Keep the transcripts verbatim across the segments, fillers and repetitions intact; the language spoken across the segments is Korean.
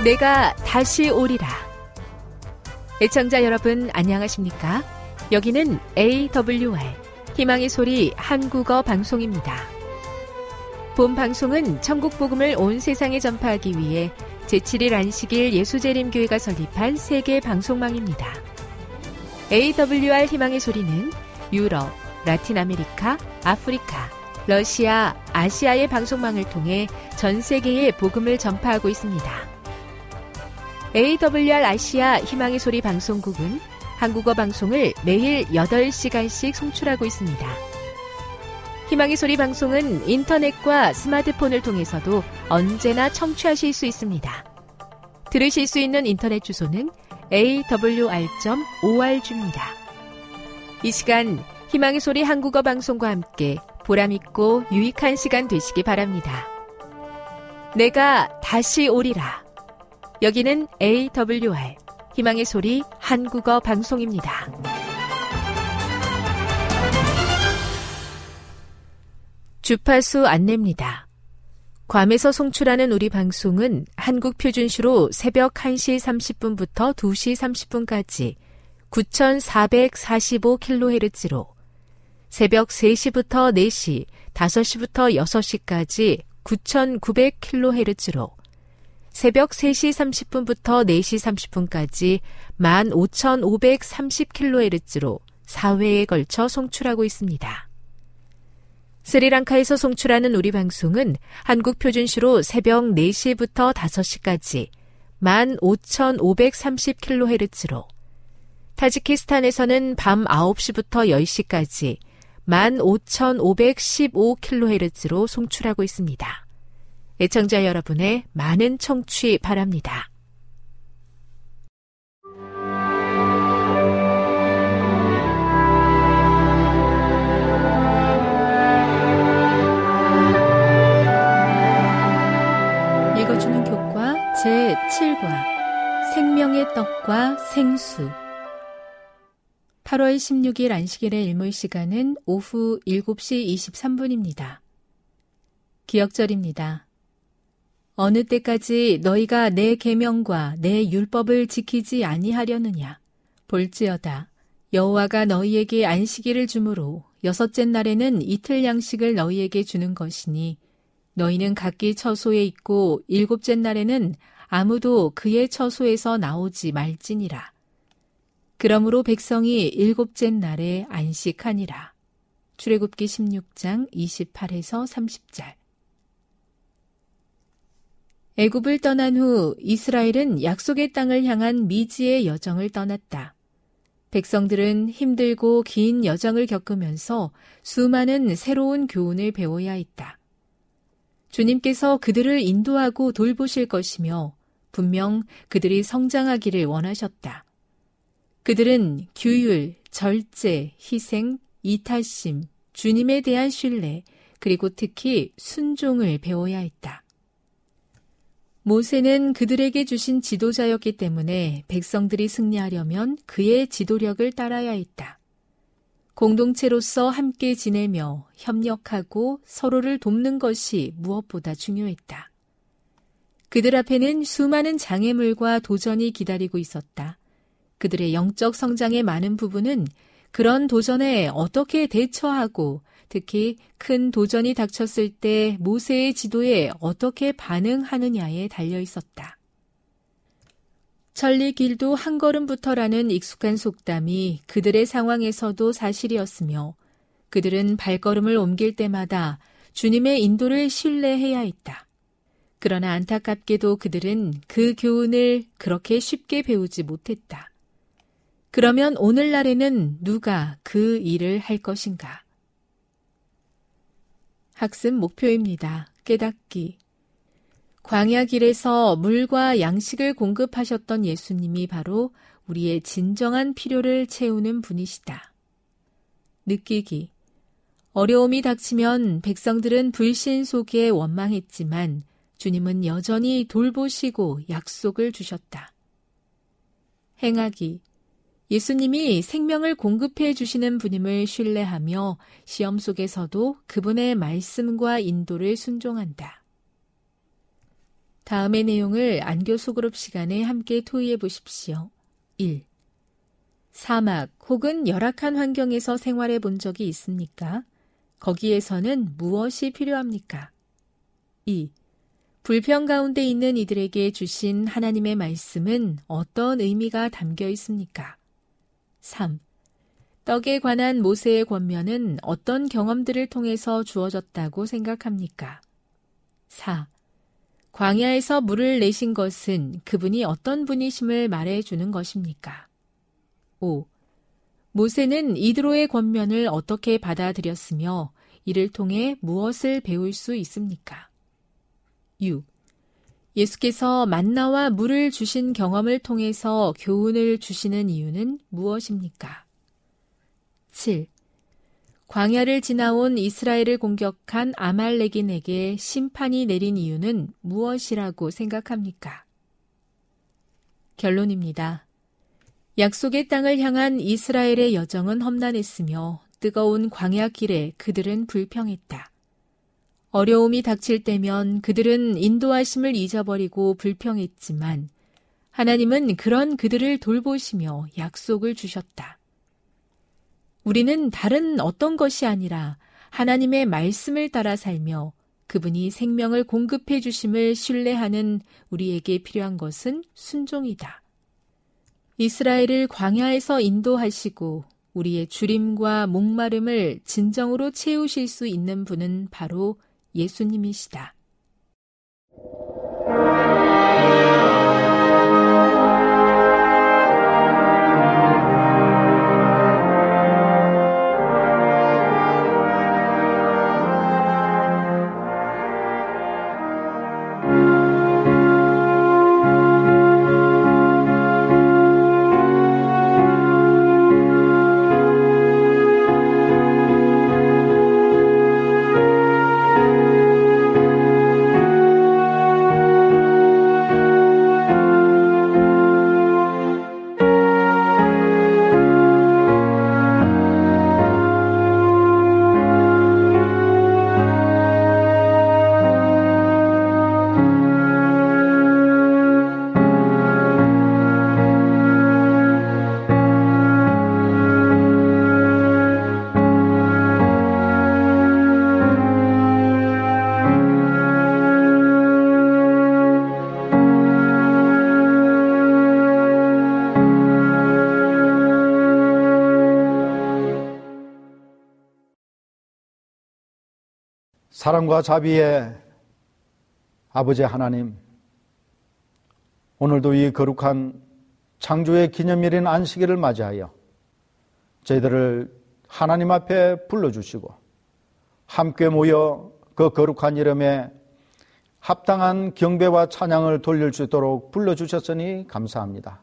내가 다시 오리라. 애청자 여러분 안녕하십니까? 여기는 에이더블유알 희망의 소리 한국어 방송입니다. 본 방송은 천국 복음을 온 세상에 전파하기 위해 제칠 일 안식일 예수재림교회가 설립한 세계 방송망입니다. 에이더블유알 희망의 소리는 유럽, 라틴 아메리카, 아프리카, 러시아, 아시아의 방송망을 통해 전 세계에 복음을 전파하고 있습니다. 에이더블유알 아시아 희망의 소리 방송국은 한국어 방송을 매일 여덟 시간씩 송출하고 있습니다. 희망의 소리 방송은 인터넷과 스마트폰을 통해서도 언제나 청취하실 수 있습니다. 들으실 수 있는 인터넷 주소는 에이더블유알 닷 오알지입니다. 이 시간 희망의 소리 한국어 방송과 함께 보람있고 유익한 시간 되시기 바랍니다. 내가 다시 오리라. 여기는 에이더블유알 희망의 소리 한국어 방송입니다. 주파수 안내입니다. 괌에서 송출하는 우리 방송은 한국 표준시로 새벽 한 시 삼십 분부터 두 시 삼십 분까지 구천사백사십오 킬로헤르츠로, 새벽 세 시부터 네 시, 다섯 시부터 여섯 시까지 구천구백 킬로헤르츠로, 새벽 세 시 삼십 분부터 네 시 삼십 분까지 만 오천오백삼십 킬로헤르츠로 사 회에 걸쳐 송출하고 있습니다. 스리랑카에서 송출하는 우리 방송은 한국 표준시로 새벽 네 시부터 다섯 시까지 만 오천오백삼십 킬로헤르츠로, 타지키스탄에서는 밤 아홉 시부터 열 시까지 만 오천오백십오 킬로헤르츠로 송출하고 있습니다. 애청자 여러분의 많은 청취 바랍니다. 읽어주는 교과 제칠 과 생명의 떡과 생수. 팔월 십육일 안식일의 일몰 시간은 오후 일곱 시 이십삼 분입니다. 기억절입니다. 어느 때까지 너희가 내 계명과 내 율법을 지키지 아니하려느냐? 볼지어다. 여호와가 너희에게 안식일을 주므로 여섯째 날에는 이틀 양식을 너희에게 주는 것이니 너희는 각기 처소에 있고 일곱째 날에는 아무도 그의 처소에서 나오지 말지니라. 그러므로 백성이 일곱째 날에 안식하니라. 출애굽기 십육 장 이십팔에서 삼십 절. 애굽을 떠난 후 이스라엘은 약속의 땅을 향한 미지의 여정을 떠났다. 백성들은 힘들고 긴 여정을 겪으면서 수많은 새로운 교훈을 배워야 했다. 주님께서 그들을 인도하고 돌보실 것이며 분명 그들이 성장하기를 원하셨다. 그들은 규율, 절제, 희생, 이타심, 주님에 대한 신뢰, 그리고 특히 순종을 배워야 했다. 모세는 그들에게 주신 지도자였기 때문에 백성들이 승리하려면 그의 지도력을 따라야 했다. 공동체로서 함께 지내며 협력하고 서로를 돕는 것이 무엇보다 중요했다. 그들 앞에는 수많은 장애물과 도전이 기다리고 있었다. 그들의 영적 성장의 많은 부분은 그런 도전에 어떻게 대처하고 특히 큰 도전이 닥쳤을 때 모세의 지도에 어떻게 반응하느냐에 달려 있었다. 천리 길도 한 걸음부터라는 익숙한 속담이 그들의 상황에서도 사실이었으며 그들은 발걸음을 옮길 때마다 주님의 인도를 신뢰해야 했다. 그러나 안타깝게도 그들은 그 교훈을 그렇게 쉽게 배우지 못했다. 그러면 오늘날에는 누가 그 일을 할 것인가? 학습 목표입니다. 깨닫기. 광야 길에서 물과 양식을 공급하셨던 예수님이 바로 우리의 진정한 필요를 채우는 분이시다. 느끼기. 어려움이 닥치면 백성들은 불신 속에 원망했지만 주님은 여전히 돌보시고 약속을 주셨다. 행하기. 예수님이 생명을 공급해 주시는 분임을 신뢰하며 시험 속에서도 그분의 말씀과 인도를 순종한다. 다음의 내용을 안교 그룹 시간에 함께 토의해 보십시오. 일. 사막 혹은 열악한 환경에서 생활해 본 적이 있습니까? 거기에서는 무엇이 필요합니까? 이. 불평 가운데 있는 이들에게 주신 하나님의 말씀은 어떤 의미가 담겨 있습니까? 삼. 떡에 관한 모세의 권면은 어떤 경험들을 통해서 주어졌다고 생각합니까? 사. 광야에서 물을 내신 것은 그분이 어떤 분이심을 말해주는 것입니까? 오. 모세는 이드로의 권면을 어떻게 받아들였으며 이를 통해 무엇을 배울 수 있습니까? 육. 예수께서 만나와 물을 주신 경험을 통해서 교훈을 주시는 이유는 무엇입니까? 칠. 광야를 지나온 이스라엘을 공격한 아말렉인에게 심판이 내린 이유는 무엇이라고 생각합니까? 결론입니다. 약속의 땅을 향한 이스라엘의 여정은 험난했으며 뜨거운 광야길에 그들은 불평했다. 어려움이 닥칠 때면 그들은 인도하심을 잊어버리고 불평했지만 하나님은 그런 그들을 돌보시며 약속을 주셨다. 우리는 다른 어떤 것이 아니라 하나님의 말씀을 따라 살며 그분이 생명을 공급해 주심을 신뢰하는 우리에게 필요한 것은 순종이다. 이스라엘을 광야에서 인도하시고 우리의 주림과 목마름을 진정으로 채우실 수 있는 분은 바로 예수님이시다. 사랑과 자비의 아버지 하나님, 오늘도 이 거룩한 창조의 기념일인 안식일을 맞이하여 저희들을 하나님 앞에 불러주시고 함께 모여 그 거룩한 이름에 합당한 경배와 찬양을 돌릴 수 있도록 불러주셨으니 감사합니다.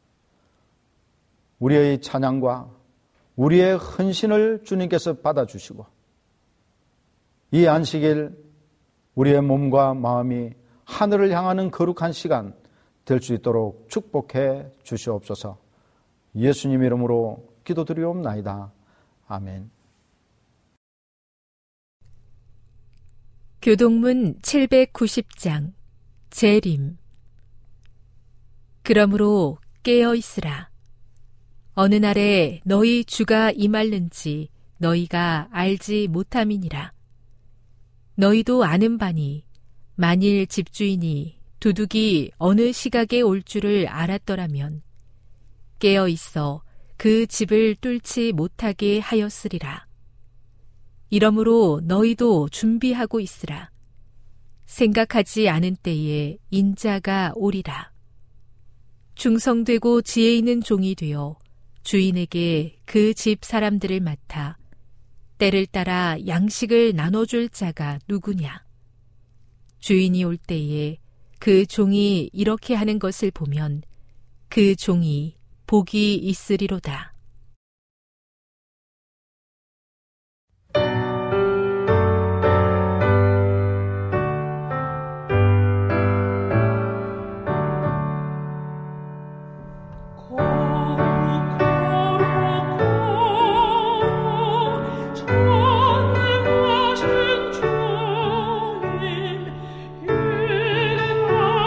우리의 찬양과 우리의 헌신을 주님께서 받아주시고 이 안식일 우리의 몸과 마음이 하늘을 향하는 거룩한 시간 될 수 있도록 축복해 주시옵소서. 예수님 이름으로 기도드리옵나이다. 아멘. 교동문 칠백구십 장 재림. 그러므로 깨어 있으라. 어느 날에 너희 주가 임할는지 너희가 알지 못함이니라. 너희도 아는 바니 만일 집주인이 도둑이 어느 시각에 올 줄을 알았더라면 깨어 있어 그 집을 뚫지 못하게 하였으리라. 이러므로 너희도 준비하고 있으라. 생각하지 않은 때에 인자가 오리라. 충성되고 지혜 있는 종이 되어 주인에게 그 집 사람들을 맡아 때를 따라 양식을 나눠줄 자가 누구냐? 주인이 올 때에 그 종이 이렇게 하는 것을 보면 그 종이 복이 있으리로다. 주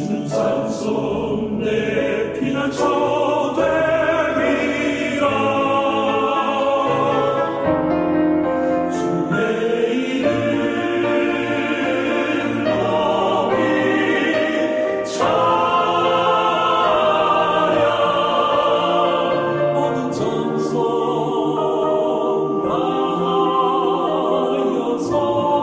주는 산성 내 피난처 되리라. 주의 이름 높이 찬양. 모든 장성 나하여서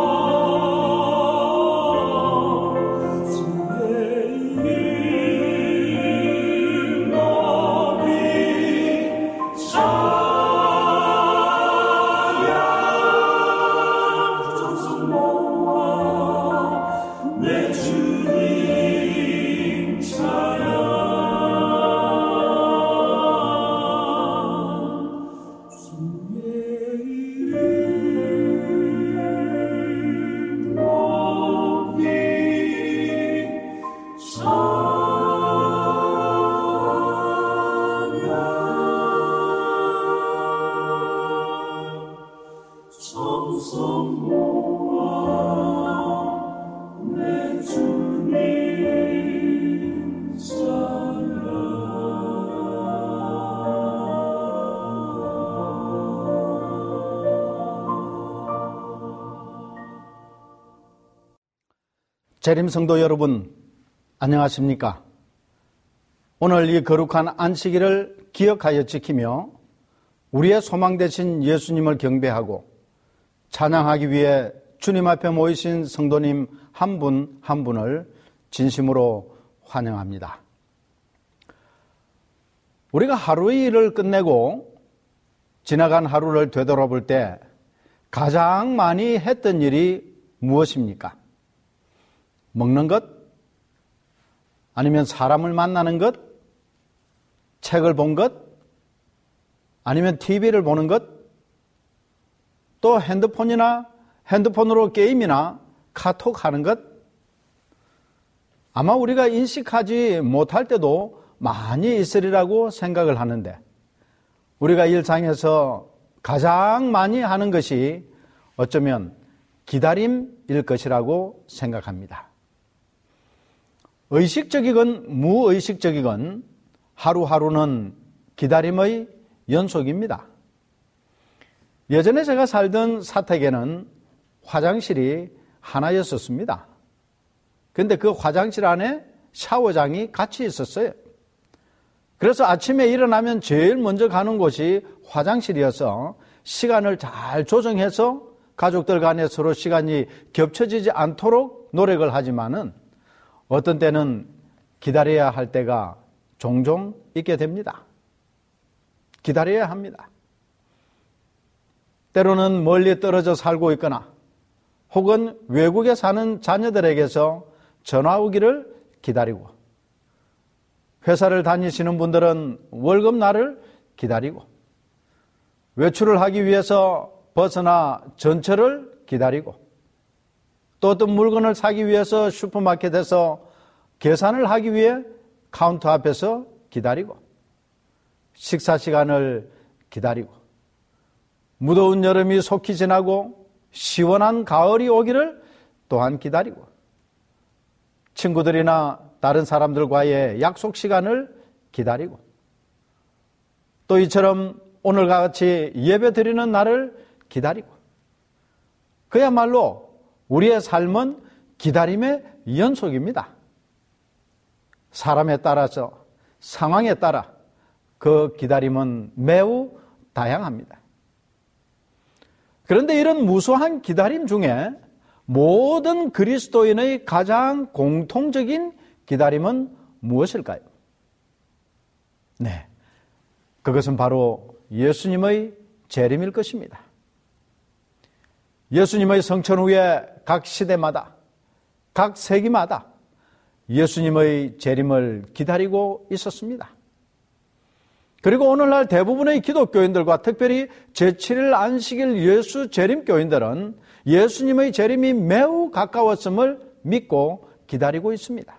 재림 성도 여러분, 안녕하십니까? 오늘 이 거룩한 안식일을 기억하여 지키며 우리의 소망 되신 예수님을 경배하고 찬양하기 위해 주님 앞에 모이신 성도님 한 분 한 분을 진심으로 환영합니다. 우리가 하루의 일을 끝내고 지나간 하루를 되돌아볼 때 가장 많이 했던 일이 무엇입니까? 먹는 것? 아니면 사람을 만나는 것? 책을 본 것? 아니면 티비를 보는 것? 또 핸드폰이나 핸드폰으로 게임이나 카톡 하는 것? 아마 우리가 인식하지 못할 때도 많이 있으리라고 생각을 하는데, 우리가 일상에서 가장 많이 하는 것이 어쩌면 기다림일 것이라고 생각합니다. 의식적이건 무의식적이건 하루하루는 기다림의 연속입니다. 예전에 제가 살던 사택에는 화장실이 하나였었습니다. 그런데 그 화장실 안에 샤워장이 같이 있었어요. 그래서 아침에 일어나면 제일 먼저 가는 곳이 화장실이어서 시간을 잘 조정해서 가족들 간에 서로 시간이 겹쳐지지 않도록 노력을 하지만은 어떤 때는 기다려야 할 때가 종종 있게 됩니다. 기다려야 합니다. 때로는 멀리 떨어져 살고 있거나 혹은 외국에 사는 자녀들에게서 전화 오기를 기다리고, 회사를 다니시는 분들은 월급 날을 기다리고, 외출을 하기 위해서 버스나 전철을 기다리고, 또 어떤 물건을 사기 위해서 슈퍼마켓에서 계산을 하기 위해 카운터 앞에서 기다리고, 식사 시간을 기다리고, 무더운 여름이 속히 지나고 시원한 가을이 오기를 또한 기다리고, 친구들이나 다른 사람들과의 약속 시간을 기다리고, 또 이처럼 오늘과 같이 예배 드리는 날을 기다리고, 그야말로 우리의 삶은 기다림의 연속입니다. 사람에 따라서, 상황에 따라 그 기다림은 매우 다양합니다. 그런데 이런 무수한 기다림 중에 모든 그리스도인의 가장 공통적인 기다림은 무엇일까요? 네, 그것은 바로 예수님의 재림일 것입니다. 예수님의 성천 후에 각 시대마다, 각 세기마다 예수님의 재림을 기다리고 있었습니다. 그리고 오늘날 대부분의 기독교인들과 특별히 제칠 일 안식일 예수 재림 교인들은 예수님의 재림이 매우 가까웠음을 믿고 기다리고 있습니다.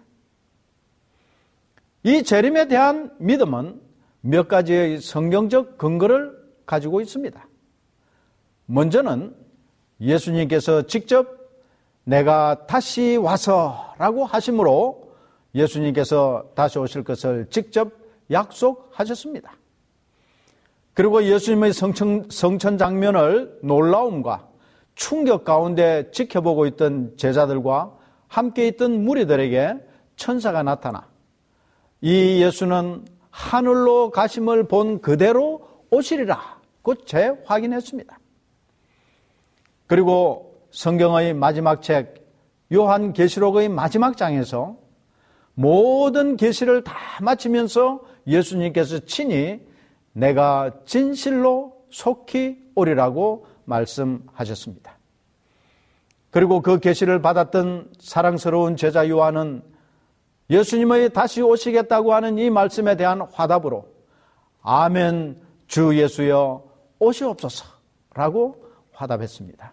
이 재림에 대한 믿음은 몇 가지의 성경적 근거를 가지고 있습니다. 먼저는 예수님께서 직접 내가 다시 와서 라고 하심으로 예수님께서 다시 오실 것을 직접 약속하셨습니다. 그리고 예수님의 성천, 성천 장면을 놀라움과 충격 가운데 지켜보고 있던 제자들과 함께 있던 무리들에게 천사가 나타나 이 예수는 하늘로 가심을 본 그대로 오시리라 고 재확인했습니다. 그리고 성경의 마지막 책 요한계시록의 마지막 장에서 모든 계시를 다 마치면서 예수님께서 친히 내가 진실로 속히 오리라고 말씀하셨습니다. 그리고 그 계시를 받았던 사랑스러운 제자 요한은 예수님의 다시 오시겠다고 하는 이 말씀에 대한 화답으로 아멘 주 예수여 오시옵소서라고 화답했습니다.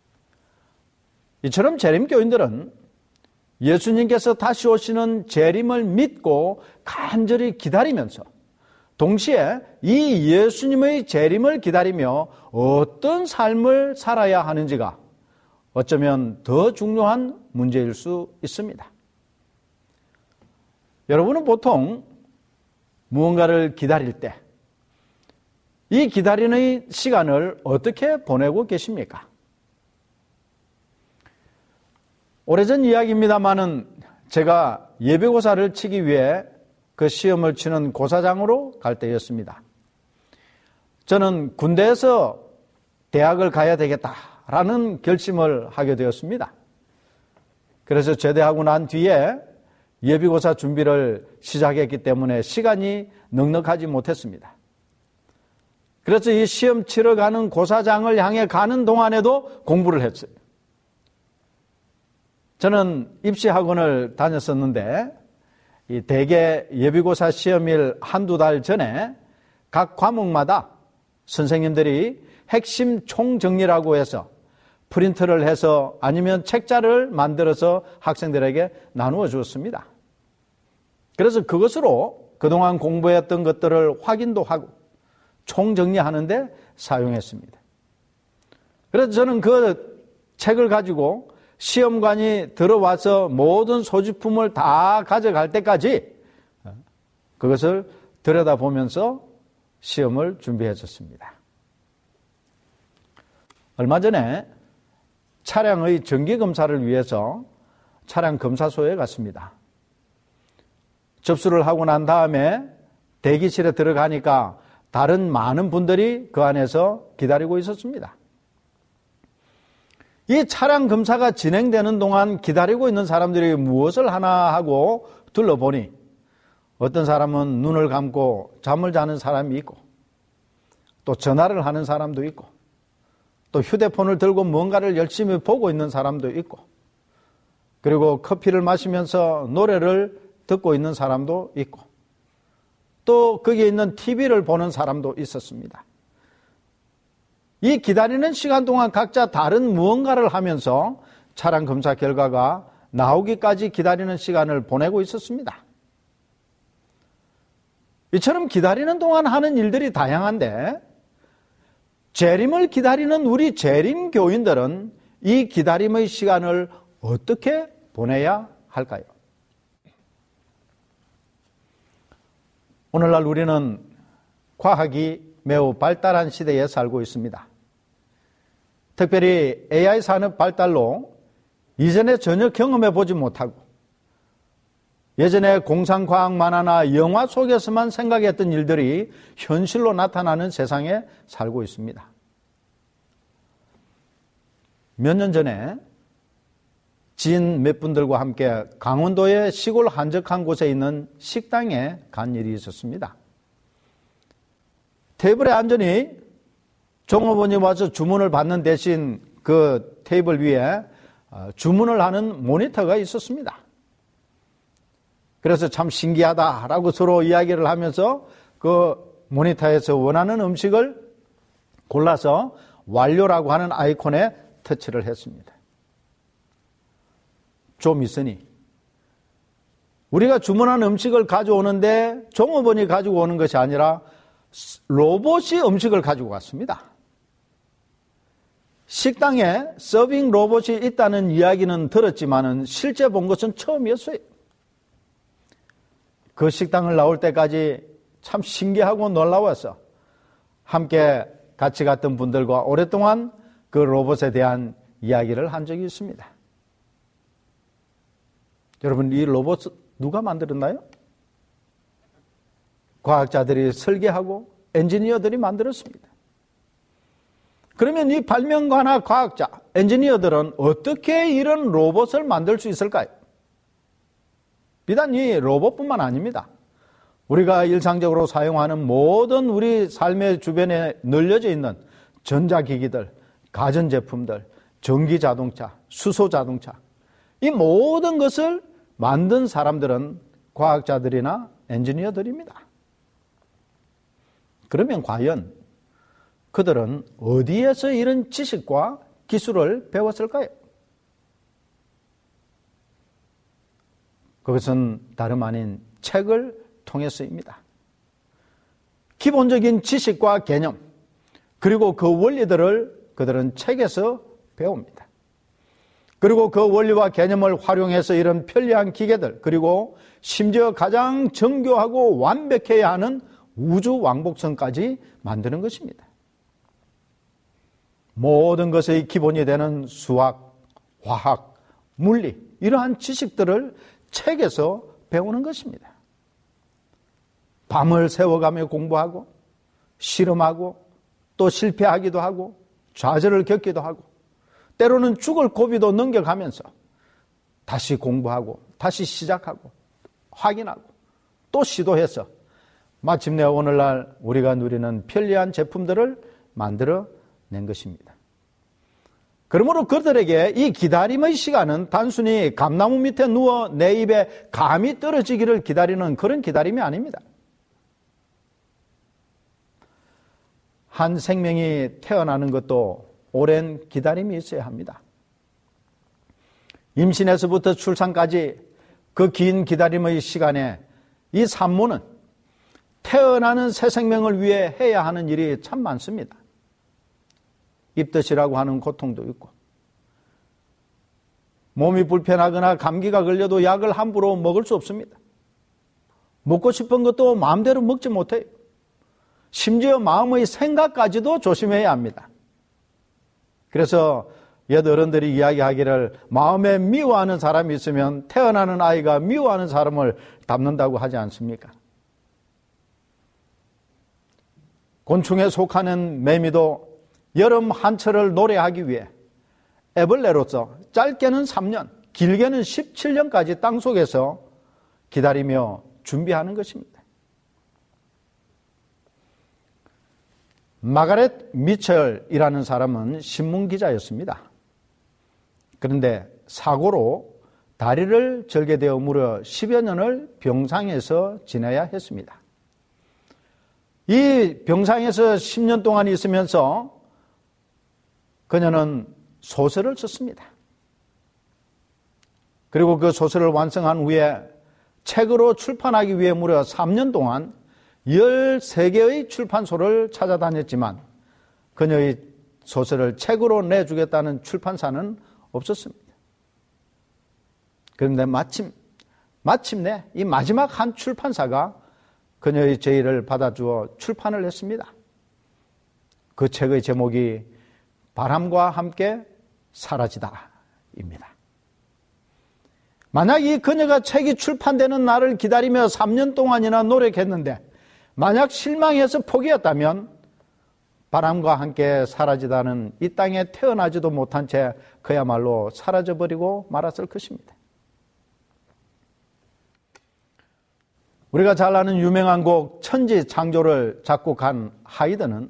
이처럼 재림교인들은 예수님께서 다시 오시는 재림을 믿고 간절히 기다리면서 동시에 이 예수님의 재림을 기다리며 어떤 삶을 살아야 하는지가 어쩌면 더 중요한 문제일 수 있습니다. 여러분은 보통 무언가를 기다릴 때 이 기다리는 시간을 어떻게 보내고 계십니까? 오래전 이야기입니다만은 제가 예비고사를 치기 위해 그 시험을 치는 고사장으로 갈 때였습니다. 저는 군대에서 대학을 가야 되겠다라는 결심을 하게 되었습니다. 그래서 제대하고 난 뒤에 예비고사 준비를 시작했기 때문에 시간이 넉넉하지 못했습니다. 그래서 이 시험 치러 가는 고사장을 향해 가는 동안에도 공부를 했어요. 저는 입시학원을 다녔었는데 이 대개 예비고사 시험일 한두 달 전에 각 과목마다 선생님들이 핵심 총정리라고 해서 프린트를 해서 아니면 책자를 만들어서 학생들에게 나누어 주었습니다. 그래서 그것으로 그동안 공부했던 것들을 확인도 하고 총정리하는 데 사용했습니다. 그래서 저는 그 책을 가지고 시험관이 들어와서 모든 소지품을 다 가져갈 때까지 그것을 들여다보면서 시험을 준비했었습니다. 얼마 전에 차량의 정기검사를 위해서 차량 검사소에 갔습니다. 접수를 하고 난 다음에 대기실에 들어가니까 다른 많은 분들이 그 안에서 기다리고 있었습니다. 이 차량 검사가 진행되는 동안 기다리고 있는 사람들이 무엇을 하나 하고 둘러보니 어떤 사람은 눈을 감고 잠을 자는 사람이 있고 또 전화를 하는 사람도 있고 또 휴대폰을 들고 뭔가를 열심히 보고 있는 사람도 있고 그리고 커피를 마시면서 노래를 듣고 있는 사람도 있고 또 거기에 있는 티비를 보는 사람도 있었습니다. 이 기다리는 시간 동안 각자 다른 무언가를 하면서 차량 검사 결과가 나오기까지 기다리는 시간을 보내고 있었습니다. 이처럼 기다리는 동안 하는 일들이 다양한데 재림을 기다리는 우리 재림 교인들은 이 기다림의 시간을 어떻게 보내야 할까요? 오늘날 우리는 과학이 매우 발달한 시대에 살고 있습니다. 특별히 에이아이 산업 발달로 이전에 전혀 경험해 보지 못하고 예전에 공상과학 만화나 영화 속에서만 생각했던 일들이 현실로 나타나는 세상에 살고 있습니다. 몇 년 전에 지인 몇 분들과 함께 강원도의 시골 한적한 곳에 있는 식당에 간 일이 있었습니다. 테이블에 앉으니 종업원이 와서 주문을 받는 대신 그 테이블 위에 주문을 하는 모니터가 있었습니다. 그래서 참 신기하다라고 서로 이야기를 하면서 그 모니터에서 원하는 음식을 골라서 완료라고 하는 아이콘에 터치를 했습니다. 좀 있으니 우리가 주문한 음식을 가져오는데 종업원이 가지고 오는 것이 아니라 로봇이 음식을 가지고 갔습니다. 식당에 서빙 로봇이 있다는 이야기는 들었지만은 실제 본 것은 처음이었어요. 그 식당을 나올 때까지 참 신기하고 놀라워서 함께 같이 갔던 분들과 오랫동안 그 로봇에 대한 이야기를 한 적이 있습니다. 여러분, 이 로봇 누가 만들었나요? 과학자들이 설계하고 엔지니어들이 만들었습니다. 그러면 이 발명가나 과학자, 엔지니어들은 어떻게 이런 로봇을 만들 수 있을까요? 비단 이 로봇뿐만 아닙니다. 우리가 일상적으로 사용하는 모든 우리 삶의 주변에 널려져 있는 전자기기들, 가전제품들, 전기자동차, 수소자동차, 이 모든 것을 만든 사람들은 과학자들이나 엔지니어들입니다. 그러면 과연 그들은 어디에서 이런 지식과 기술을 배웠을까요? 그것은 다름 아닌 책을 통해서입니다. 기본적인 지식과 개념, 그리고 그 원리들을 그들은 책에서 배웁니다. 그리고 그 원리와 개념을 활용해서 이런 편리한 기계들, 그리고 심지어 가장 정교하고 완벽해야 하는 우주 왕복선까지 만드는 것입니다. 모든 것의 기본이 되는 수학, 화학, 물리, 이러한 지식들을 책에서 배우는 것입니다. 밤을 새워가며 공부하고 실험하고 또 실패하기도 하고 좌절을 겪기도 하고 때로는 죽을 고비도 넘겨가면서 다시 공부하고 다시 시작하고 확인하고 또 시도해서 마침내 오늘날 우리가 누리는 편리한 제품들을 만들어낸 것입니다. 그러므로 그들에게 이 기다림의 시간은 단순히 감나무 밑에 누워 내 입에 감이 떨어지기를 기다리는 그런 기다림이 아닙니다. 한 생명이 태어나는 것도 오랜 기다림이 있어야 합니다. 임신에서부터 출산까지 그 긴 기다림의 시간에 이 산모는 태어나는 새 생명을 위해 해야 하는 일이 참 많습니다. 입덧이라고 하는 고통도 있고, 몸이 불편하거나 감기가 걸려도 약을 함부로 먹을 수 없습니다. 먹고 싶은 것도 마음대로 먹지 못해요. 심지어 마음의 생각까지도 조심해야 합니다. 그래서 옛 어른들이 이야기하기를 마음에 미워하는 사람이 있으면 태어나는 아이가 미워하는 사람을 닮는다고 하지 않습니까? 곤충에 속하는 매미도 여름 한철을 노래하기 위해 애벌레로서 짧게는 삼 년, 길게는 십칠 년까지 땅속에서 기다리며 준비하는 것입니다. 마가렛 미첼이라는 사람은 신문기자였습니다. 그런데 사고로 다리를 절게 되어 무려 십여 년을 병상에서 지내야 했습니다. 이 병상에서 십 년 동안 있으면서 그녀는 소설을 썼습니다. 그리고 그 소설을 완성한 후에 책으로 출판하기 위해 무려 삼 년 동안 열세 개의 출판소를 찾아다녔지만 그녀의 소설을 책으로 내주겠다는 출판사는 없었습니다. 그런데 마침, 마침내 이 마지막 한 출판사가 그녀의 제의를 받아주어 출판을 했습니다. 그 책의 제목이 바람과 함께 사라지다입니다. 만약 이 그녀가 책이 출판되는 날을 기다리며 삼 년 동안이나 노력했는데 만약 실망해서 포기했다면 바람과 함께 사라지다는 이 땅에 태어나지도 못한 채 그야말로 사라져버리고 말았을 것입니다. 우리가 잘 아는 유명한 곡 천지창조를 작곡한 하이든은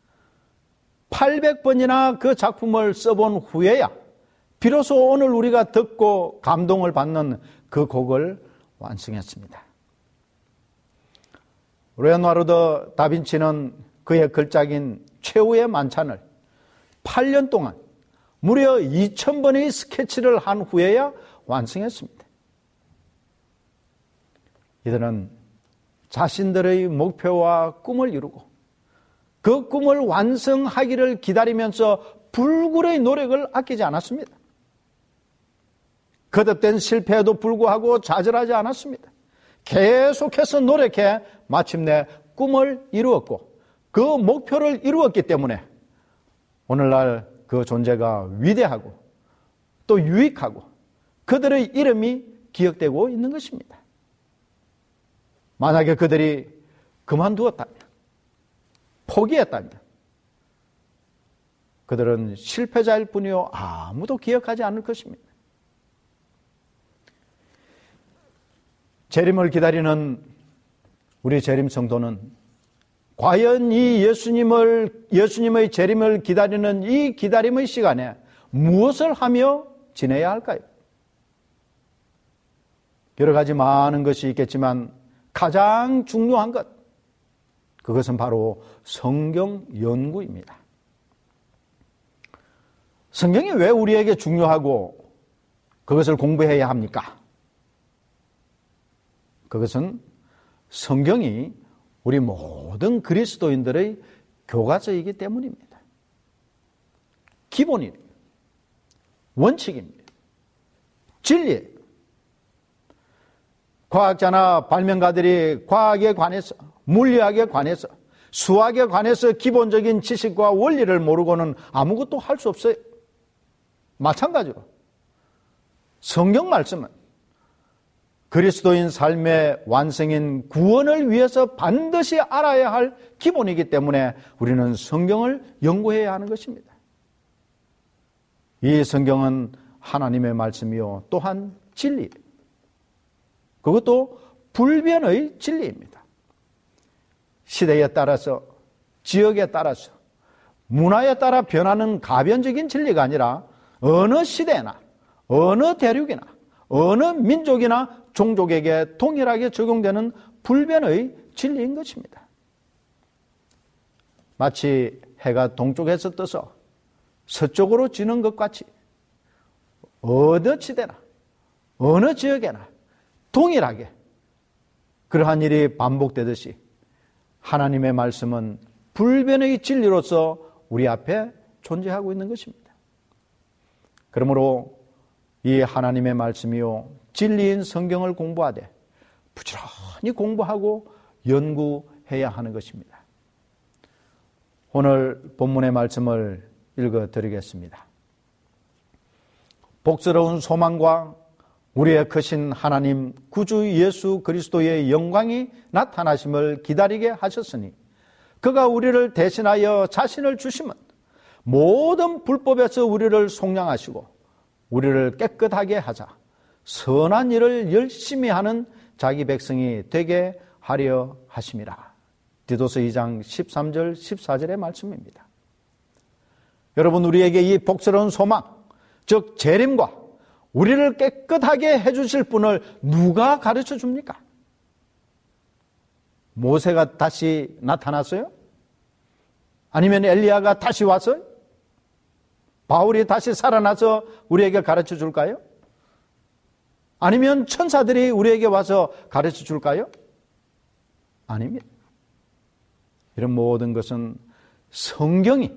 팔백 번이나 그 작품을 써본 후에야 비로소 오늘 우리가 듣고 감동을 받는 그 곡을 완성했습니다. 레오나르도 다빈치는 그의 걸작인 최후의 만찬을 팔 년 동안 무려 이천 번의 스케치를 한 후에야 완성했습니다. 이들은 자신들의 목표와 꿈을 이루고 그 꿈을 완성하기를 기다리면서 불굴의 노력을 아끼지 않았습니다. 거듭된 실패에도 불구하고 좌절하지 않았습니다. 계속해서 노력해 마침내 꿈을 이루었고 그 목표를 이루었기 때문에 오늘날 그 존재가 위대하고 또 유익하고 그들의 이름이 기억되고 있는 것입니다. 만약에 그들이 그만두었다면, 포기했다면 그들은 실패자일 뿐이요 아무도 기억하지 않을 것입니다. 재림을 기다리는 우리 재림 성도는 과연 이 예수님을, 예수님의 재림을 기다리는 이 기다림의 시간에 무엇을 하며 지내야 할까요? 여러 가지 많은 것이 있겠지만 가장 중요한 것, 그것은 바로 성경 연구입니다. 성경이 왜 우리에게 중요하고 그것을 공부해야 합니까? 그것은 성경이 우리 모든 그리스도인들의 교과서이기 때문입니다. 기본이에요. 원칙입니다. 진리예요. 과학자나 발명가들이 과학에 관해서, 물리학에 관해서, 수학에 관해서 기본적인 지식과 원리를 모르고는 아무것도 할 수 없어요. 마찬가지로 성경 말씀은 그리스도인 삶의 완성인 구원을 위해서 반드시 알아야 할 기본이기 때문에 우리는 성경을 연구해야 하는 것입니다. 이 성경은 하나님의 말씀이요 또한 진리예요. 그것도 불변의 진리입니다. 시대에 따라서, 지역에 따라서, 문화에 따라 변하는 가변적인 진리가 아니라 어느 시대나 어느 대륙이나 어느 민족이나 종족에게 동일하게 적용되는 불변의 진리인 것입니다. 마치 해가 동쪽에서 떠서 서쪽으로 지는 것 같이 어느 시대나 어느 지역에나 동일하게 그러한 일이 반복되듯이 하나님의 말씀은 불변의 진리로서 우리 앞에 존재하고 있는 것입니다. 그러므로 이 하나님의 말씀이요 진리인 성경을 공부하되 부지런히 공부하고 연구해야 하는 것입니다. 오늘 본문의 말씀을 읽어드리겠습니다. 복스러운 소망과 우리의 크신 하나님 구주 예수 그리스도의 영광이 나타나심을 기다리게 하셨으니 그가 우리를 대신하여 자신을 주심은 모든 불법에서 우리를 속량하시고 우리를 깨끗하게 하자 선한 일을 열심히 하는 자기 백성이 되게 하려 하심이라. 디도서 이 장 십삼 절 십사 절의 말씀입니다. 여러분, 우리에게 이 복스러운 소망, 즉 재림과 우리를 깨끗하게 해주실 분을 누가 가르쳐 줍니까? 모세가 다시 나타났어요? 아니면 엘리야가 다시 왔어요? 바울이 다시 살아나서 우리에게 가르쳐 줄까요? 아니면 천사들이 우리에게 와서 가르쳐 줄까요? 아닙니다. 이런 모든 것은 성경이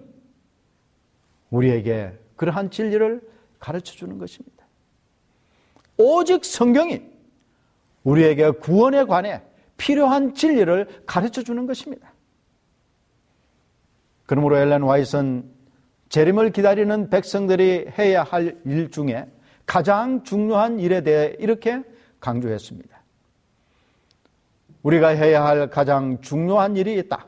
우리에게 그러한 진리를 가르쳐 주는 것입니다. 오직 성경이 우리에게 구원에 관해 필요한 진리를 가르쳐 주는 것입니다. 그러므로 엘렌 화이트는 재림을 기다리는 백성들이 해야 할 일 중에 가장 중요한 일에 대해 이렇게 강조했습니다. 우리가 해야 할 가장 중요한 일이 있다.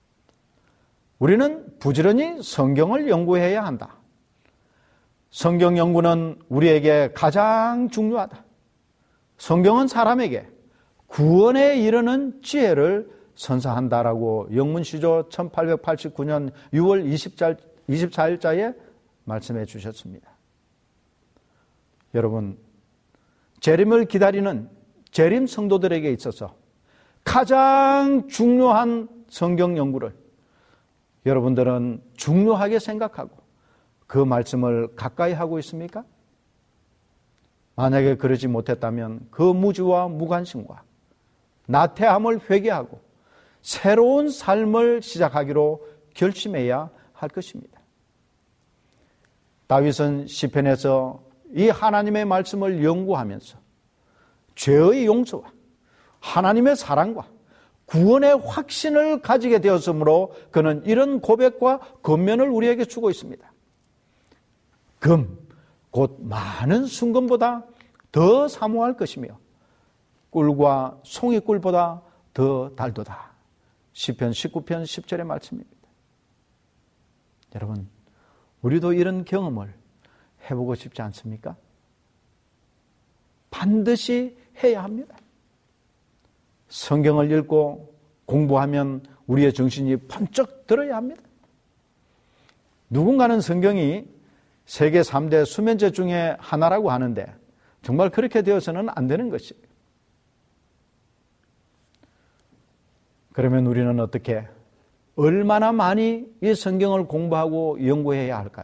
우리는 부지런히 성경을 연구해야 한다. 성경 연구는 우리에게 가장 중요하다. 성경은 사람에게 구원에 이르는 지혜를 선사한다라고 영문시조 천팔백팔십구 년 유월 이십사 일자에 말씀해 주셨습니다. 여러분, 재림을 기다리는 재림 성도들에게 있어서 가장 중요한 성경 연구를 여러분들은 중요하게 생각하고 그 말씀을 가까이 하고 있습니까? 만약에 그러지 못했다면 그 무지와 무관심과 나태함을 회개하고 새로운 삶을 시작하기로 결심해야 할 것입니다. 다윗은 시편에서 이 하나님의 말씀을 연구하면서 죄의 용서와 하나님의 사랑과 구원의 확신을 가지게 되었으므로 그는 이런 고백과 권면을 우리에게 주고 있습니다. 금, 곧 많은 순금보다 더 사모할 것이며 꿀과 송이꿀보다 더 달도다. 시편 십구 편 십 절의 말씀입니다. 여러분, 우리도 이런 경험을 해보고 싶지 않습니까? 반드시 해야 합니다. 성경을 읽고 공부하면 우리의 정신이 번쩍 들어야 합니다. 누군가는 성경이 세계 삼 대 수면제 중에 하나라고 하는데 정말 그렇게 되어서는 안 되는 것이에요. 그러면 우리는 어떻게, 얼마나 많이 이 성경을 공부하고 연구해야 할까요?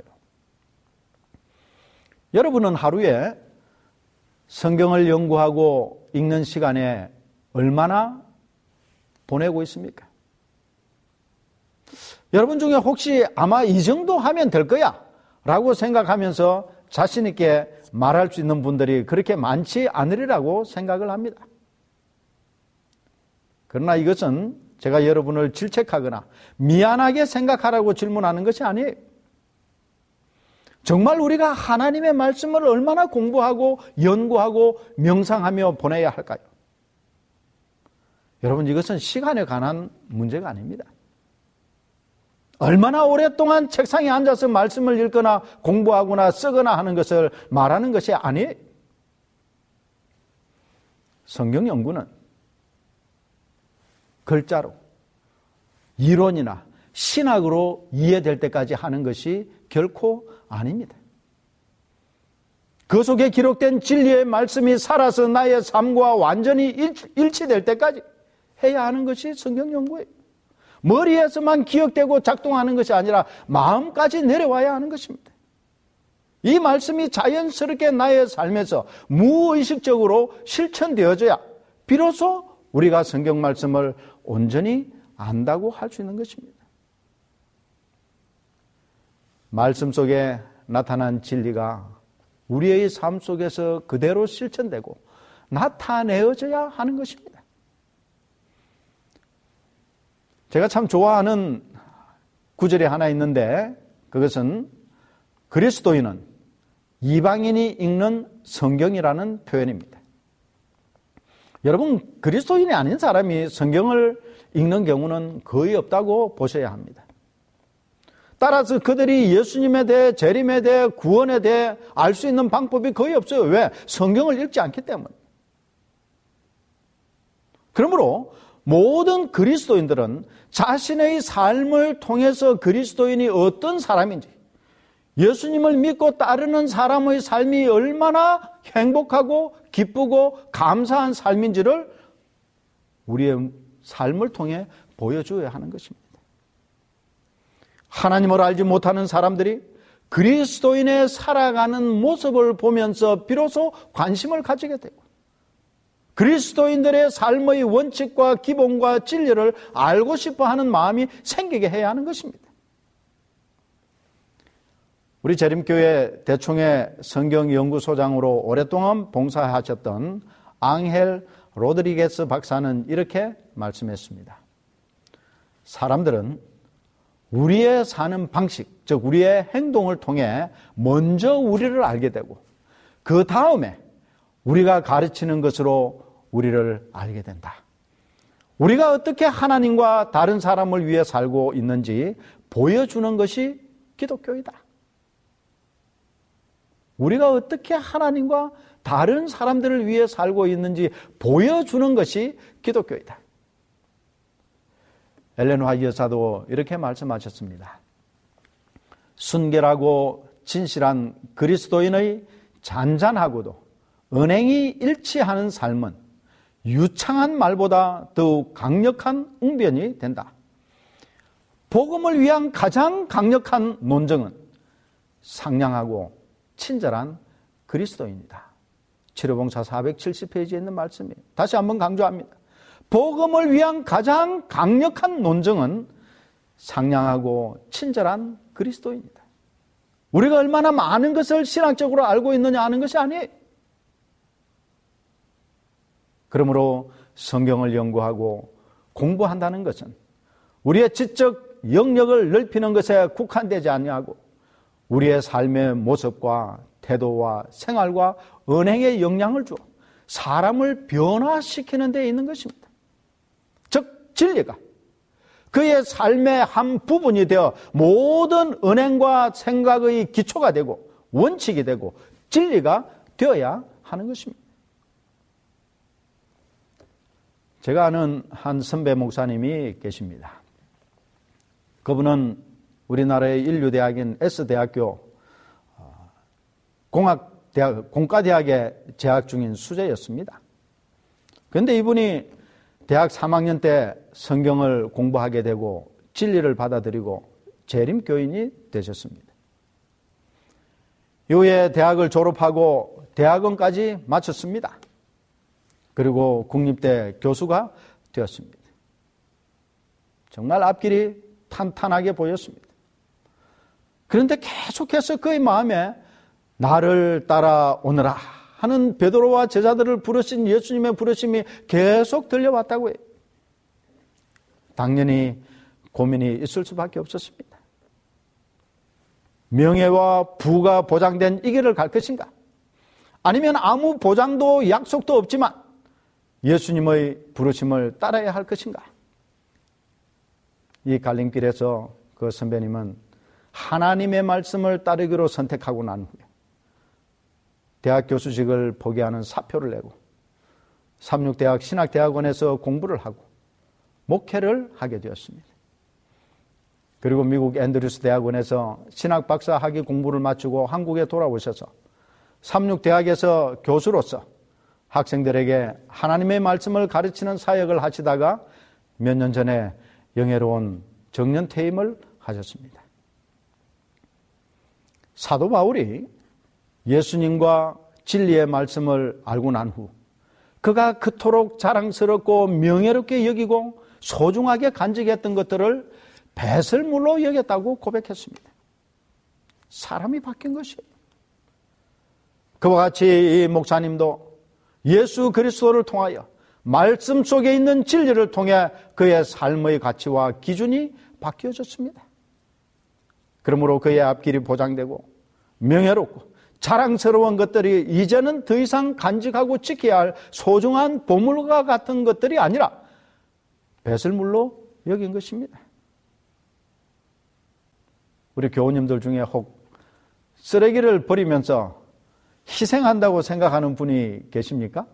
여러분은 하루에 성경을 연구하고 읽는 시간에 얼마나 보내고 있습니까? 여러분 중에 혹시 아마 이 정도 하면 될 거야 라고 생각하면서 자신 있게 말할 수 있는 분들이 그렇게 많지 않으리라고 생각을 합니다. 그러나 이것은 제가 여러분을 질책하거나 미안하게 생각하라고 질문하는 것이 아니에요. 정말 우리가 하나님의 말씀을 얼마나 공부하고 연구하고 명상하며 보내야 할까요? 여러분, 이것은 시간에 관한 문제가 아닙니다. 얼마나 오랫동안 책상에 앉아서 말씀을 읽거나 공부하거나 쓰거나 하는 것을 말하는 것이 아니에요. 성경 연구는 글자로, 이론이나 신학으로 이해될 때까지 하는 것이 결코 아닙니다. 그 속에 기록된 진리의 말씀이 살아서 나의 삶과 완전히 일치될 때까지 해야 하는 것이 성경 연구예요. 머리에서만 기억되고 작동하는 것이 아니라 마음까지 내려와야 하는 것입니다. 이 말씀이 자연스럽게 나의 삶에서 무의식적으로 실천되어져야 비로소 우리가 성경 말씀을 온전히 안다고 할 수 있는 것입니다. 말씀 속에 나타난 진리가 우리의 삶 속에서 그대로 실천되고 나타내어져야 하는 것입니다. 제가 참 좋아하는 구절이 하나 있는데 그것은 그리스도인은 이방인이 읽는 성경이라는 표현입니다. 여러분, 그리스도인이 아닌 사람이 성경을 읽는 경우는 거의 없다고 보셔야 합니다. 따라서 그들이 예수님에 대해, 재림에 대해, 구원에 대해 알 수 있는 방법이 거의 없어요. 왜? 성경을 읽지 않기 때문에. 그러므로 모든 그리스도인들은 자신의 삶을 통해서 그리스도인이 어떤 사람인지, 예수님을 믿고 따르는 사람의 삶이 얼마나 행복하고 기쁘고 감사한 삶인지를 우리의 삶을 통해 보여줘야 하는 것입니다. 하나님을 알지 못하는 사람들이 그리스도인의 살아가는 모습을 보면서 비로소 관심을 가지게 되고 그리스도인들의 삶의 원칙과 기본과 진리를 알고 싶어하는 마음이 생기게 해야 하는 것입니다. 우리 재림교회 대총회 성경연구소장으로 오랫동안 봉사하셨던 앙헬 로드리게스 박사는 이렇게 말씀했습니다. 사람들은 우리의 사는 방식, 즉 우리의 행동을 통해 먼저 우리를 알게 되고 그 다음에 우리가 가르치는 것으로 우리를 알게 된다. 우리가 어떻게 하나님과 다른 사람을 위해 살고 있는지 보여주는 것이 기독교이다. 우리가 어떻게 하나님과 다른 사람들을 위해 살고 있는지 보여주는 것이 기독교이다. 엘렌 화이트 여사도 이렇게 말씀하셨습니다. 순결하고 진실한 그리스도인의 잔잔하고도 은행이 일치하는 삶은 유창한 말보다 더욱 강력한 웅변이 된다. 복음을 위한 가장 강력한 논증은 상냥하고 친절한 그리스도인이다. 치료봉사 사백칠십 페이지에 있는 말씀이에요. 다시 한번 강조합니다. 복음을 위한 가장 강력한 논증은 상냥하고 친절한 그리스도인이다. 우리가 얼마나 많은 것을 신학적으로 알고 있느냐 하는 것이 아니에요. 그러므로 성경을 연구하고 공부한다는 것은 우리의 지적 영역을 넓히는 것에 국한되지 아니하고 우리의 삶의 모습과 태도와 생활과 언행에 영향을 주어 사람을 변화시키는 데 있는 것입니다. 즉 진리가 그의 삶의 한 부분이 되어 모든 언행과 생각의 기초가 되고 원칙이 되고 진리가 되어야 하는 것입니다. 제가 아는 한 선배 목사님이 계십니다. 그분은 우리나라의 인류대학인 S대학교 공학대학, 공과대학에 재학 중인 수재였습니다. 그런데 이분이 대학 삼 학년 때 성경을 공부하게 되고 진리를 받아들이고 재림교인이 되셨습니다. 이후에 대학을 졸업하고 대학원까지 마쳤습니다. 그리고 국립대 교수가 되었습니다. 정말 앞길이 탄탄하게 보였습니다. 그런데 계속해서 그의 마음에 나를 따라오너라 하는 베드로와 제자들을 부르신 예수님의 부르심이 계속 들려왔다고 해요. 당연히 고민이 있을 수밖에 없었습니다. 명예와 부가 보장된 이 길을 갈 것인가? 아니면 아무 보장도 약속도 없지만 예수님의 부르심을 따라야 할 것인가? 이 갈림길에서 그 선배님은 하나님의 말씀을 따르기로 선택하고 난 후에 대학 교수직을 포기하는 사표를 내고 삼육대학 신학대학원에서 공부를 하고 목회를 하게 되었습니다. 그리고 미국 앤드류스 대학원에서 신학 박사 학위 공부를 마치고 한국에 돌아오셔서 삼육대학에서 교수로서 학생들에게 하나님의 말씀을 가르치는 사역을 하시다가 몇 년 전에 영예로운 정년퇴임을 하셨습니다. 사도 바울이 예수님과 진리의 말씀을 알고 난 후 그가 그토록 자랑스럽고 명예롭게 여기고 소중하게 간직했던 것들을 배설물로 여겼다고 고백했습니다. 사람이 바뀐 것이에요. 그와 같이 이 목사님도 예수 그리스도를 통하여 말씀 속에 있는 진리를 통해 그의 삶의 가치와 기준이 바뀌어졌습니다. 그러므로 그의 앞길이 보장되고 명예롭고 자랑스러운 것들이 이제는 더 이상 간직하고 지켜야 할 소중한 보물과 같은 것들이 아니라 배설물로 여긴 것입니다. 우리 교우님들 중에 혹 쓰레기를 버리면서 희생한다고 생각하는 분이 계십니까?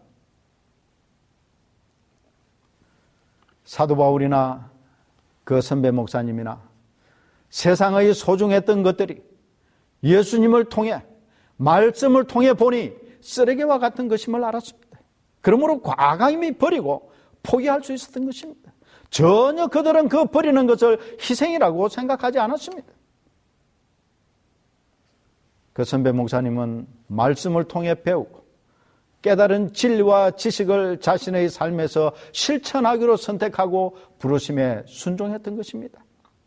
사도 바울이나 그 선배 목사님이나 세상의 소중했던 것들이 예수님을 통해 말씀을 통해 보니 쓰레기와 같은 것임을 알았습니다. 그러므로 과감히 버리고 포기할 수 있었던 것입니다. 전혀 그들은 그 버리는 것을 희생이라고 생각하지 않았습니다. 그 선배 목사님은 말씀을 통해 배우고 깨달은 진리와 지식을 자신의 삶에서 실천하기로 선택하고 부르심에 순종했던 것입니다.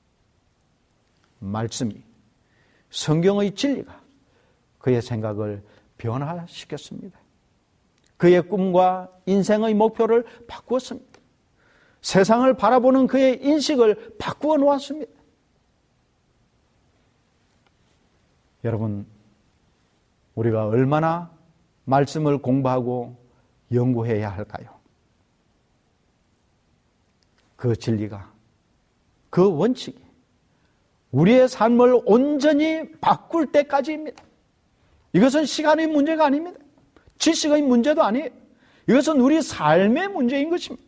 말씀이, 성경의 진리가 그의 생각을 변화시켰습니다. 그의 꿈과 인생의 목표를 바꾸었습니다. 세상을 바라보는 그의 인식을 바꾸어 놓았습니다. 여러분, 우리가 얼마나 말씀을 공부하고 연구해야 할까요? 그 진리가, 그 원칙이 우리의 삶을 온전히 바꿀 때까지입니다. 이것은 시간의 문제가 아닙니다. 지식의 문제도 아니에요. 이것은 우리 삶의 문제인 것입니다.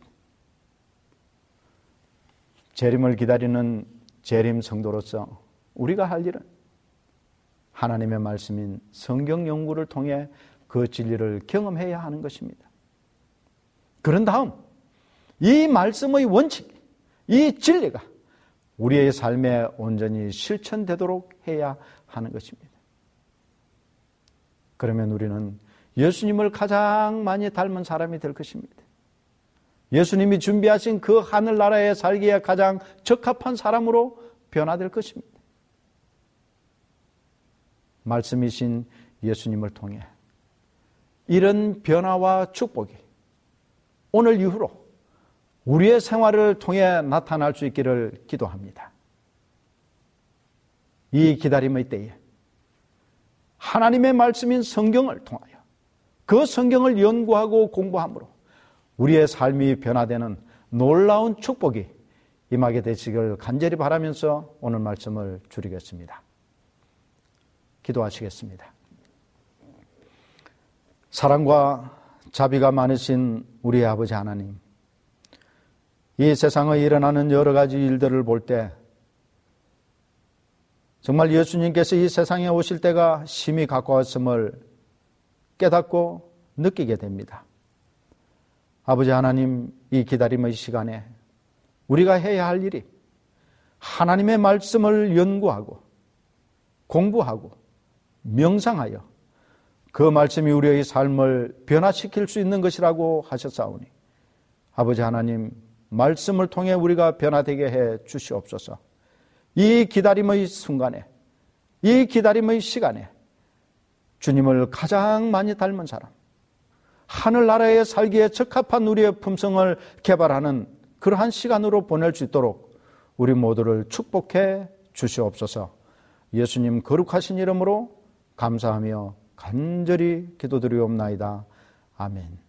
재림을 기다리는 재림 성도로서 우리가 할 일은 하나님의 말씀인 성경 연구를 통해 그 진리를 경험해야 하는 것입니다. 그런 다음 이 말씀의 원칙, 이 진리가 우리의 삶에 온전히 실천되도록 해야 하는 것입니다. 그러면 우리는 예수님을 가장 많이 닮은 사람이 될 것입니다. 예수님이 준비하신 그 하늘나라에 살기에 가장 적합한 사람으로 변화될 것입니다. 말씀이신 예수님을 통해 이런 변화와 축복이 오늘 이후로 우리의 생활을 통해 나타날 수 있기를 기도합니다. 이 기다림의 때에 하나님의 말씀인 성경을 통하여 그 성경을 연구하고 공부함으로 우리의 삶이 변화되는 놀라운 축복이 임하게 되시길 간절히 바라면서 오늘 말씀을 줄이겠습니다. 기도하시겠습니다. 사랑과 자비가 많으신 우리 아버지 하나님, 이 세상에 일어나는 여러 가지 일들을 볼 때 정말 예수님께서 이 세상에 오실 때가 심히 가까웠음을 깨닫고 느끼게 됩니다. 아버지 하나님, 이 기다림의 시간에 우리가 해야 할 일이 하나님의 말씀을 연구하고 공부하고 명상하여 그 말씀이 우리의 삶을 변화시킬 수 있는 것이라고 하셨사오니 아버지 하나님, 말씀을 통해 우리가 변화되게 해 주시옵소서. 이 기다림의 순간에, 이 기다림의 시간에 주님을 가장 많이 닮은 사람, 하늘나라에 살기에 적합한 우리의 품성을 개발하는 그러한 시간으로 보낼 수 있도록 우리 모두를 축복해 주시옵소서. 예수님 거룩하신 이름으로 감사하며 간절히 기도드리옵나이다. 아멘.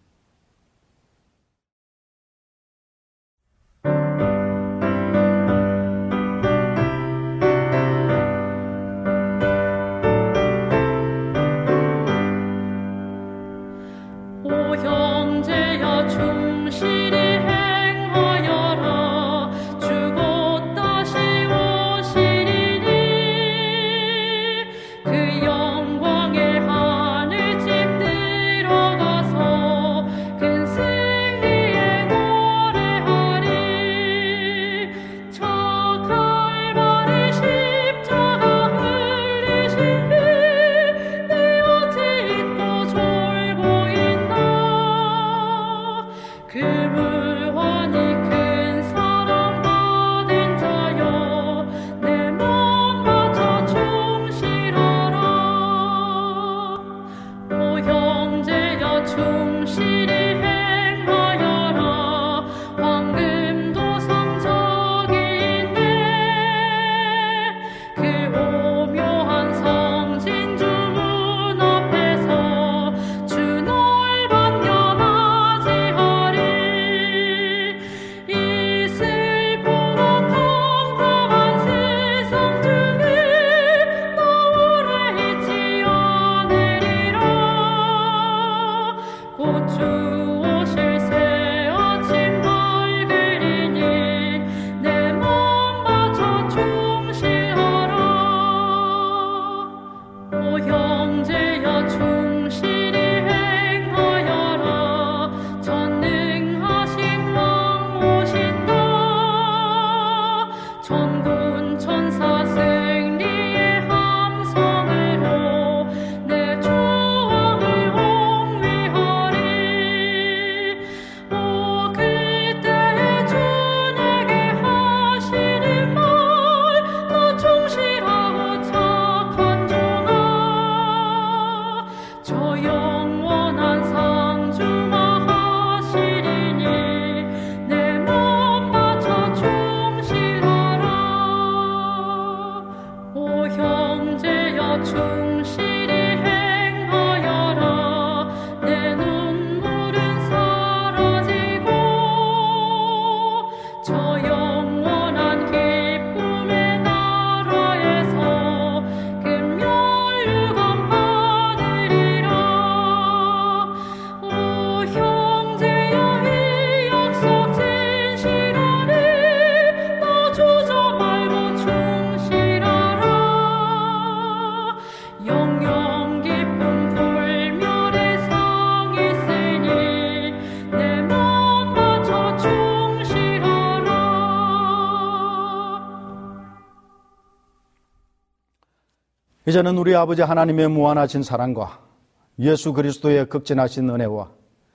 이제는 우리 아버지 하나님의 무한하신 사랑과 예수 그리스도의 극진하신 은혜와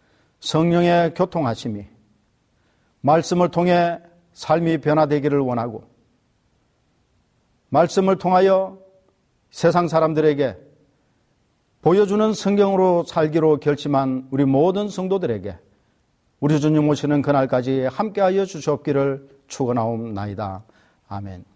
성령의 교통하심이 말씀을 통해 삶이 변화되기를 원하고 말씀을 통하여 세상 사람들에게 보여주는 성경으로 살기로 결심한 우리 모든 성도들에게 우리 주님 오시는 그날까지 함께하여 주시옵기를 축원하옵나이다. 아멘.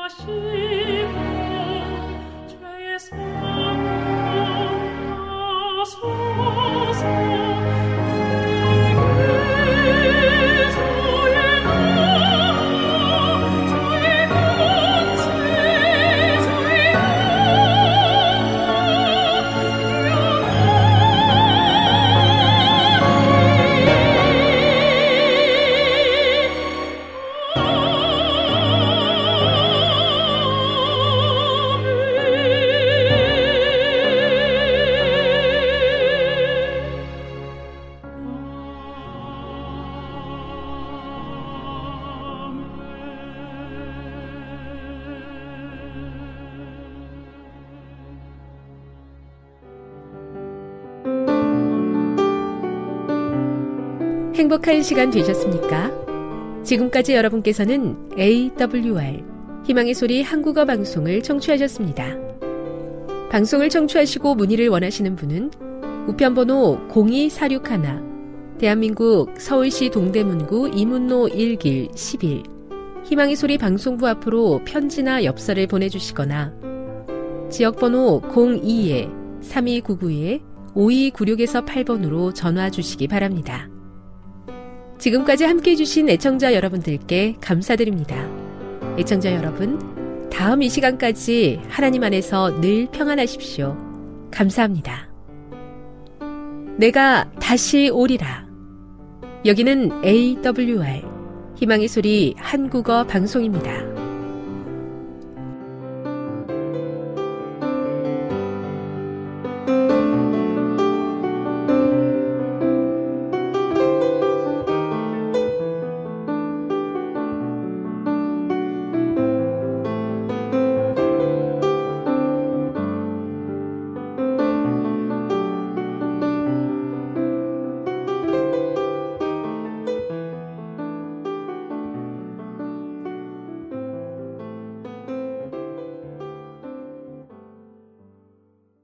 행복한 시간 되셨습니까? 지금까지 여러분께서는 에이더블유알 희망의 소리 한국어 방송을 청취하셨습니다. 방송을 청취하시고 문의를 원하시는 분은 우편번호 공이사육일 대한민국 서울시 동대문구 이문로 일 길 십일 희망의 소리 방송부 앞으로 편지나 엽서를 보내주시거나 지역번호 공이 삼이구구 오이구육에서 팔 번으로 전화 주시기 바랍니다. 지금까지 함께해 주신 애청자 여러분들께 감사드립니다. 애청자 여러분, 다음 이 시간까지 하나님 안에서 늘 평안하십시오. 감사합니다. 내가 다시 오리라. 여기는 에이더블유알 희망의 소리 한국어 방송입니다.